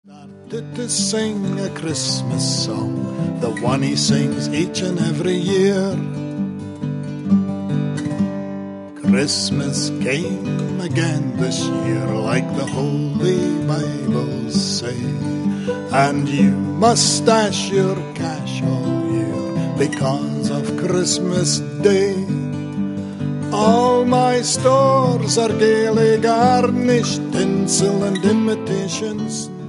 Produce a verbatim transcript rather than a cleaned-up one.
Started to sing a Christmas song, the one he sings each and every year. Christmas came again this year, like the Holy Bible say, and you must stash your cash all year because of Christmas Day. All my stores are gaily garnished, tinsel and imitation snow.